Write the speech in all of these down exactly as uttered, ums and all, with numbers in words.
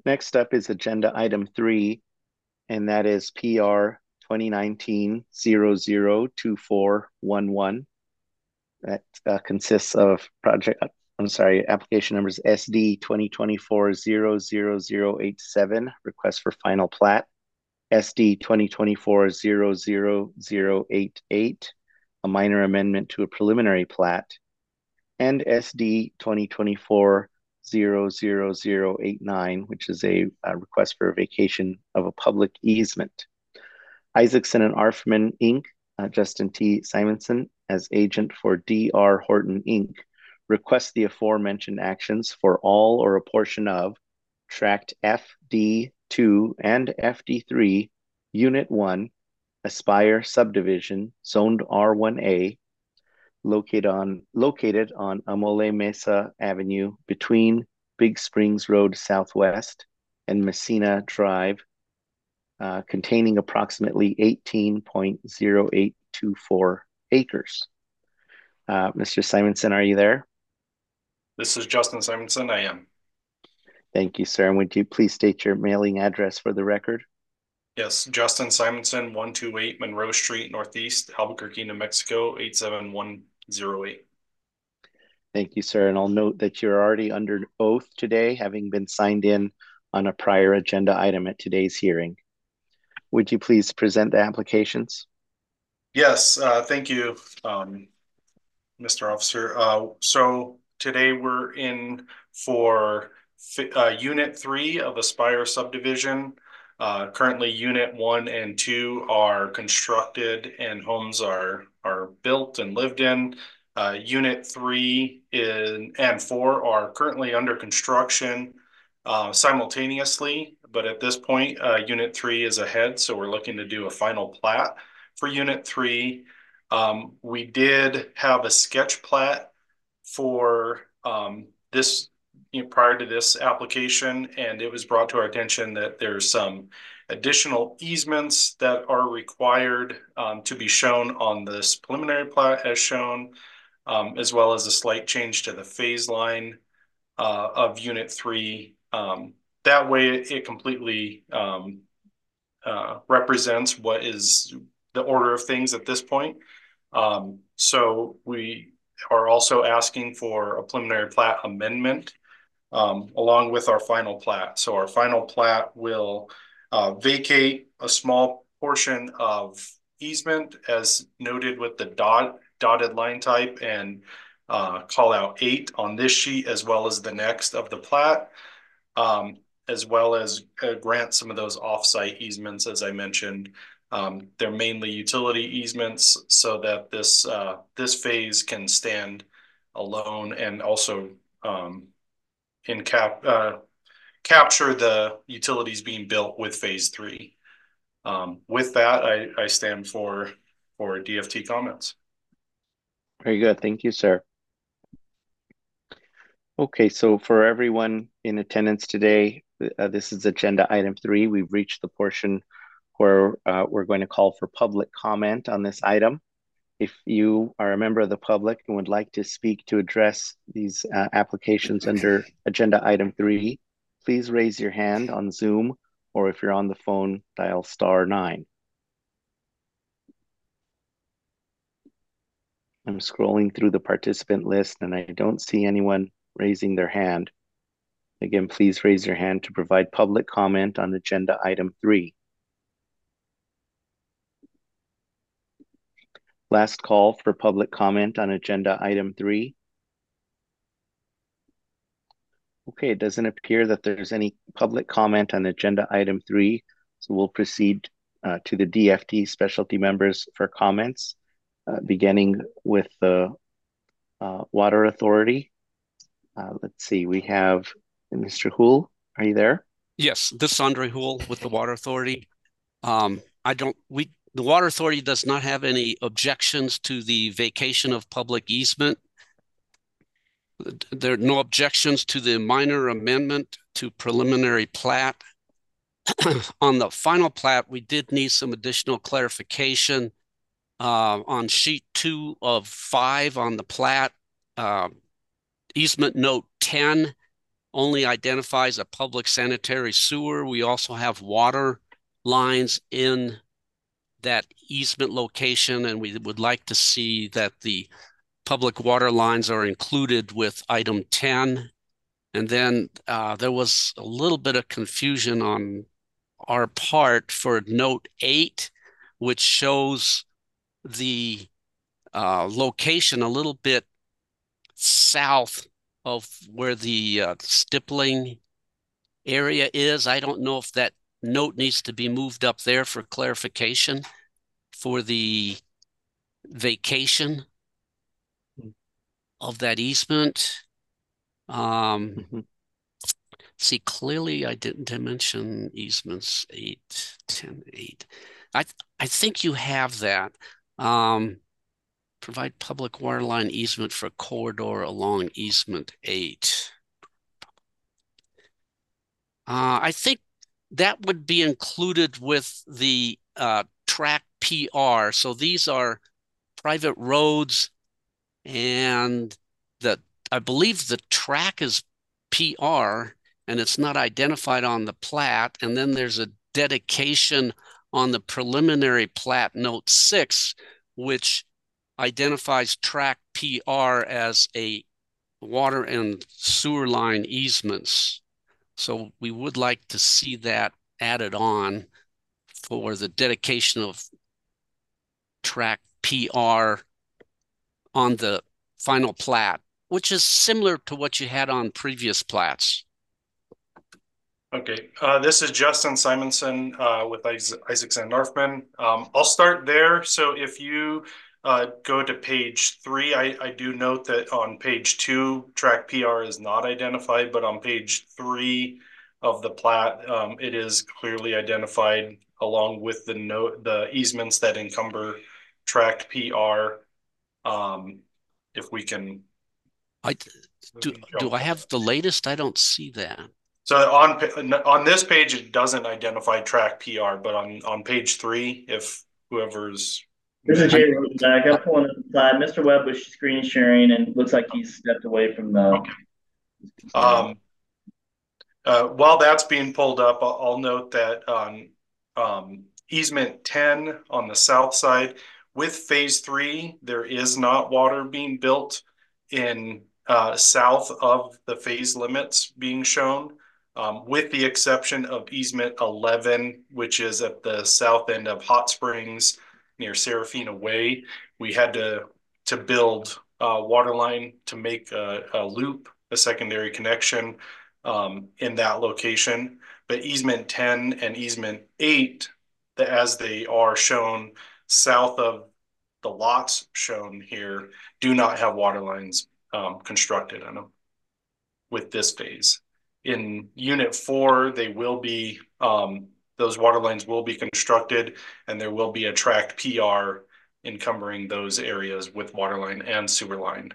Next up is agenda item three, and that is P R twenty nineteen zero zero two four one one. That uh, consists of project, I'm sorry, application numbers S D twenty twenty-four zero zero zero eight seven, request for final plat, S D twenty twenty-four zero zero zero eight eight, a minor amendment to a preliminary plat, and S D twenty twenty-four zero zero zero eight nine, which is a, a request for a vacation of a public easement. Isaacson and Arfman, Incorporated, uh, Justin T. Simonson, as agent for D R Horton, Incorporated, requests the aforementioned actions for all or a portion of Tract F D two and F D three, Unit one, Aspire subdivision, zoned R one A, located on located on Amole Mesa Avenue between Big Springs Road Southwest and Messina Drive, uh, containing approximately eighteen point zero eight two four acres. Uh, Mister Simonson, are you there? This is Justin Simonson. I am. Thank you, sir. And would you please state your mailing address for the record? Yes, Justin Simonson, one two eight Monroe Street, Northeast, Albuquerque, New Mexico, eight seven one zero eight. Thank you, sir. And I'll note that you're already under oath today, having been signed in on a prior agenda item at today's hearing. Would you please present the applications? Yes, uh, thank you, um, Mister Officer. Uh, so today we're in for uh, Unit three of Aspire subdivision. Uh, currently, Unit one and two are constructed and homes are are built and lived in. Uh, Unit three in, and four are currently under construction uh, simultaneously, but at this point, uh, Unit three is ahead, so we're looking to do a final plat for Unit three. Um, we did have a sketch plat for um, this, you know, prior to this application, and it was brought to our attention that there's some additional easements that are required um, to be shown on this preliminary plat as shown, um, as well as a slight change to the phase line uh, of Unit three. Um, that way, it, it completely um, uh, represents what is the order of things at this point. Um, so we are also asking for a preliminary plat amendment um, along with our final plat. So our final plat will uh, vacate a small portion of easement as noted with the dot dotted line type and uh, call out eight on this sheet as well as the next of the plat, um, as well as uh, grant some of those offsite easements as I mentioned. Um, they're mainly utility easements so that this uh, this phase can stand alone and also um, in cap uh, capture the utilities being built with phase three. Um, with that, I, I stand for for D F T comments. Very good. Thank you, sir. Okay, so for everyone in attendance today, uh, this is agenda item three. We've reached the portion where uh, we're going to call for public comment on this item. If you are a member of the public and would like to speak to address these uh, applications under agenda item three, please raise your hand on Zoom, or if you're on the phone, dial star nine. I'm scrolling through the participant list and I don't see anyone raising their hand. Again, please raise your hand to provide public comment on agenda item three. Last call for public comment on agenda item three. Okay, it doesn't appear that there's any public comment on agenda item three, so we'll proceed uh, to the D F T specialty members for comments, uh, beginning with the uh, Water Authority. Uh, let's see, we have Mister Houle. Are you there? Yes, this is Andre Houle with the Water Authority. Um, I don't, we, the Water Authority does not have any objections to the vacation of public easement. There are no objections to the minor amendment to preliminary plat. On the final plat, we did need some additional clarification uh, on sheet two of five on the plat. Uh, easement note ten only identifies a public sanitary sewer. We also have water lines in that easement location, and we would like to see that the public water lines are included with item ten. And then uh, there was a little bit of confusion on our part for note eight, which shows the uh, location a little bit south of where the uh, stippling area is. I don't know if that note needs to be moved up there for clarification for the vacation of that easement. Um, Mm-hmm. See, clearly I didn't mention easements eight, ten, eight. I I think you have that. Um, provide public water line easement for corridor along easement eight. Uh, I think that would be included with the uh, track P R. So these are private roads, and the I believe the track is P R, and it's not identified on the plat. And then there's a dedication on the preliminary plat note six, which identifies track P R as a water and sewer line easements. So we would like to see that added on for the dedication of track P R on the final plat, which is similar to what you had on previous plats. Okay, uh, this is Justin Simonson uh, with Isaacson Northman. Um, I'll start there. So if you uh, go to page three, I, I do note that on page two, track P R is not identified, but on page three of the plat, um, it is clearly identified along with the note, the easements that encumber track P R. Um, if we can. I do. Do I have the latest? I don't see that. So on on this page, it doesn't identify track P R, but on, on page three, if whoever's. This is Jay Rosenback. I'm pulling up the slide. Mister Webb was screen sharing and looks like he's stepped away from the. Okay. Um, uh, while that's being pulled up, I'll, I'll note that on um, easement ten on the south side, with phase three, there is not water being built in uh, south of the phase limits being shown. Um, with the exception of easement eleven, which is at the south end of Hot Springs near Serafina Way. We had to to build a water line to make a, a loop, a secondary connection um, in that location. But easement ten and easement eight, as they are shown south of the lots shown here, do not have water lines um, constructed on them with this phase. In unit four, they will be, um, those water lines will be constructed, and there will be a track P R encumbering those areas with water line and sewer line.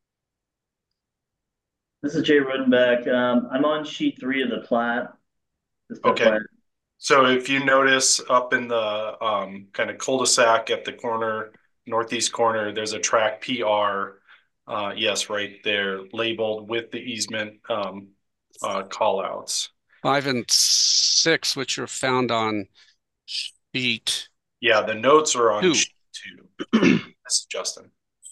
This is Jay Rodenbeck. Um, I'm on sheet three of the plat. Okay. So if you notice up in the um, kind of cul-de-sac at the corner, northeast corner, there's a track P R. Uh, yes, right there, labeled with the easement um, uh, call outs. Five and six, which are found on sheet. Yeah, the notes are on two. sheet two. This is Justin.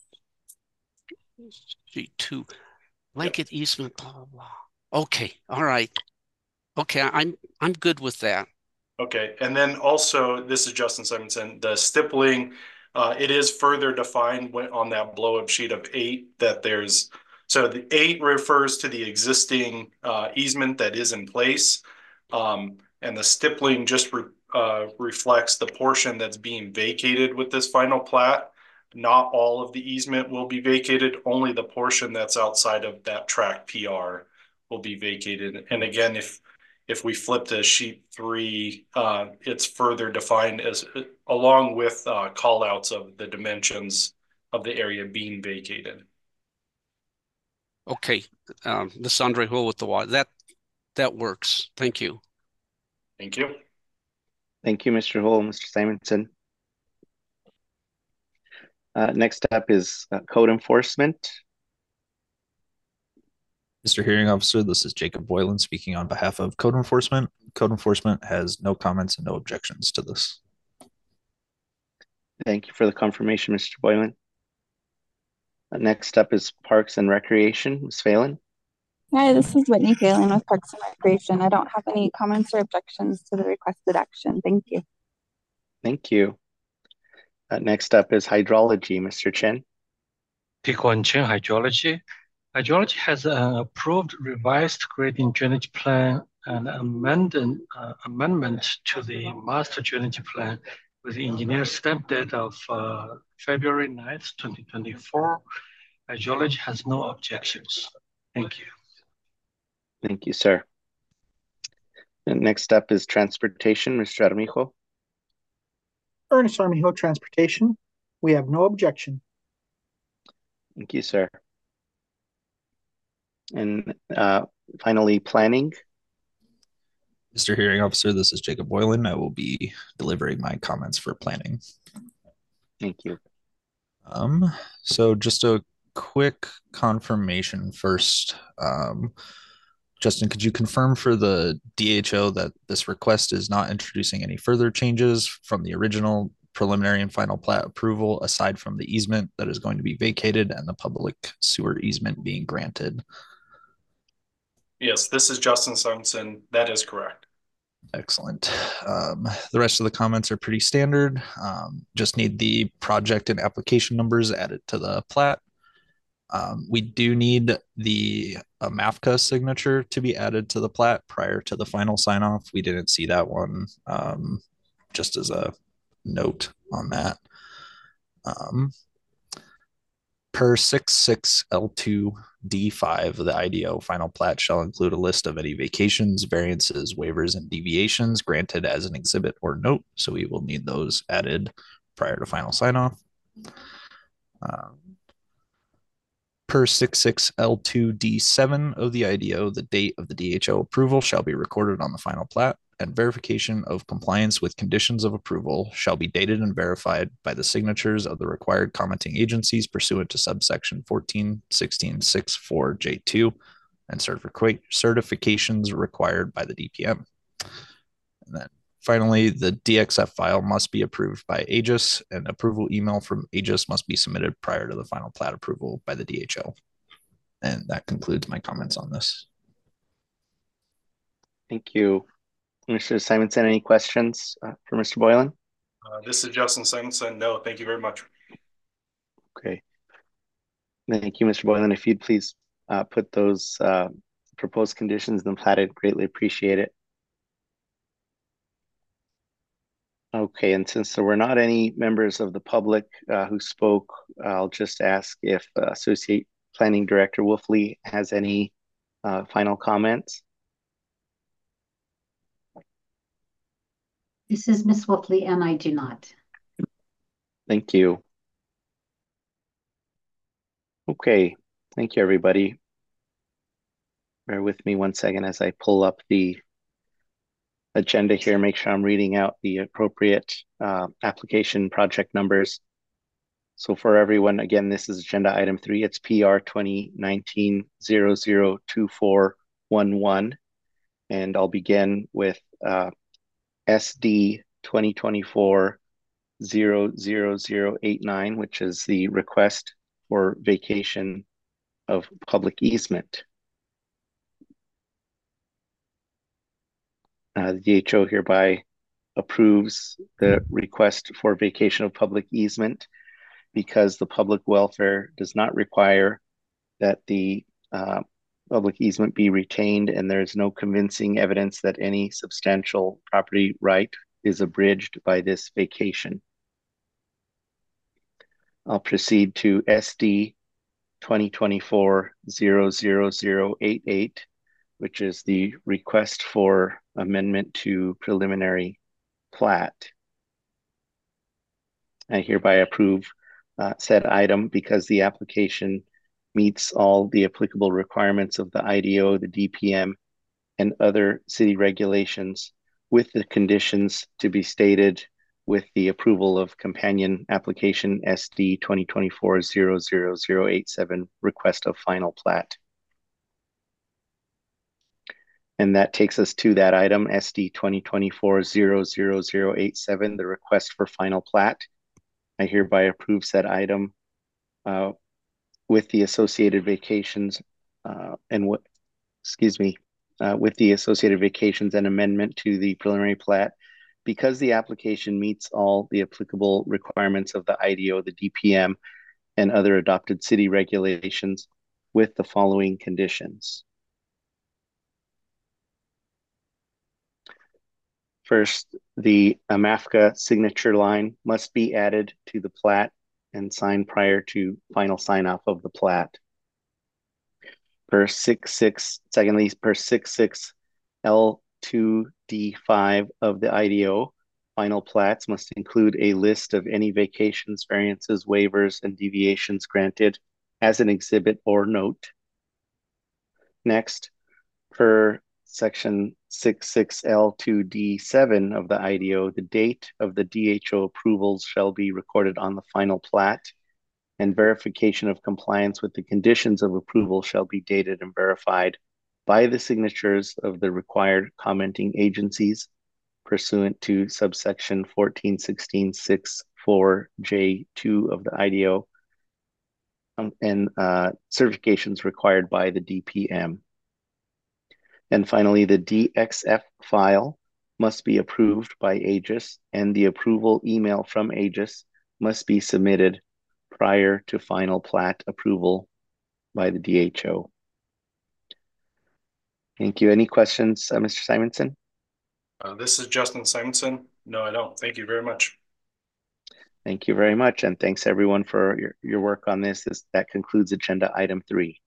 Sheet two. Blanket yep. easement, blah, blah, blah. Okay, all right. Okay, I'm I'm good with that. Okay, and then also, this is Justin Simonson, the stippling, uh, it is further defined on that blow-up sheet of eight that there's, so the eight refers to the existing uh, easement that is in place, um, and the stippling just re, uh, reflects the portion that's being vacated with this final plat. Not all of the easement will be vacated, only the portion that's outside of that track P R will be vacated. And again, if If we flip to sheet three, uh, it's further defined as along with uh, call outs of the dimensions of the area being vacated. Okay, um, this is Andre Hull with the water. That that works. Thank you. Thank you. Thank you, Mister Hull, Mister Simonson. Uh, next up is uh, code enforcement. Mister Hearing Officer, this is Jacob Boylan speaking on behalf of Code Enforcement. Code Enforcement has no comments and no objections to this. Thank you for the confirmation, Mister Boylan. Uh, Next up is Parks and Recreation, Miz Phelan. Hi, this is Whitney Phelan with Parks and Recreation. I don't have any comments or objections to the requested action. Thank you. Thank you. Uh, next up is Hydrology, Mister Chen. Piquan Chen Hydrology. Hydrology has an approved revised grading drainage plan and amendment, uh, amendment to the master drainage plan with the engineer stamp date of uh, February ninth, twenty twenty-four. Hydrology has no objections. Thank you. Thank you, sir. And next up is Transportation, Mister Armijo. Ernest Armijo, Transportation. We have no objection. Thank you, sir. And uh, finally, Planning. Mister Hearing Officer, this is Jacob Boylan. I will be delivering my comments for planning. Thank you. Um, so just a quick confirmation first. Um, Justin, could you confirm for the D H O that this request is not introducing any further changes from the original preliminary and final plat approval aside from the easement that is going to be vacated and the public sewer easement being granted? Yes, this is Justin Simonson. That is correct. Excellent. Um, the rest of the comments are pretty standard. Um, just need the project and application numbers added to the plat. Um, we do need the uh, MAFCA signature to be added to the plat prior to the final sign off. We didn't see that one, um, just as a note on that. Um, per six six L two D five, the I D O final plat shall include a list of any vacations, variances, waivers, and deviations granted as an exhibit or note. So we will need those added prior to final sign off. Um, Per six six L two D seven of the I D O, the date of the D H O approval shall be recorded on the final plat, and verification of compliance with conditions of approval shall be dated and verified by the signatures of the required commenting agencies pursuant to subsection fourteen sixteen six four J two and certific- certifications required by the D P M. And then finally, the D X F file must be approved by Aegis, and approval email from Aegis must be submitted prior to the final plat approval by the D H O. And that concludes my comments on this. Thank you. Mister Simonson, any questions uh, for Mister Boylan? Uh, this is Justin Simonson. No, thank you very much. Okay. Thank you, Mister Boylan. If you'd please uh, put those uh, proposed conditions in the plat, I'd greatly appreciate it. Okay, and since there were not any members of the public uh, who spoke, I'll just ask if uh, Associate Planning Director Wolfley has any uh, final comments. This is Miz Wolfley, and I do not. Thank you. Okay, thank you, everybody. Bear with me one second as I pull up the agenda here, make sure I'm reading out the appropriate uh, application project numbers. So for everyone, again, this is agenda item three. It's P R twenty nineteen dash zero zero two four one one. And I'll begin with uh, S D twenty twenty-four dash zero zero zero eight nine, which is the request for vacation of public easement. Uh, the D H O hereby approves the request for vacation of public easement because the public welfare does not require that the uh, public easement be retained, and there is no convincing evidence that any substantial property right is abridged by this vacation. I'll proceed to S D twenty twenty-four dash zero zero zero eight eight, which is the request for amendment to preliminary plat. I hereby approve uh, said item because the application meets all the applicable requirements of the I D O, the D P M, and other city regulations, with the conditions to be stated with the approval of companion application S D twenty twenty-four dash zero zero zero eight seven, request of final plat. And that takes us to that item, S D twenty twenty-four dash zero zero zero eight seven, the request for final plat. I hereby approve said item uh, with the associated vacations uh, and what, excuse me, uh, with the associated vacations and amendment to the preliminary plat. Because the application meets all the applicable requirements of the I D O, the D P M, and other adopted city regulations with the following conditions. First, the AMAFCA signature line must be added to the plat and signed prior to final sign off of the plat. Per six six, secondly, per six six L two D five of the I D O, final plats must include a list of any vacations, variances, waivers, and deviations granted as an exhibit or note. Next, per section six six L two D seven of the I D O, the date of the D H O approvals shall be recorded on the final plat, and verification of compliance with the conditions of approval shall be dated and verified by the signatures of the required commenting agencies pursuant to subsection fourteen sixteen six four J two of the I D O, um, and uh, certifications required by the D P M. And finally, the D X F file must be approved by Aegis, and the approval email from Aegis must be submitted prior to final plat approval by the D H O. Thank you. Any questions, uh, Mister Simonson? Uh, this is Justin Simonson. No, I don't. Thank you very much. Thank you very much. And thanks everyone for your, your work on this. this. That concludes agenda item three.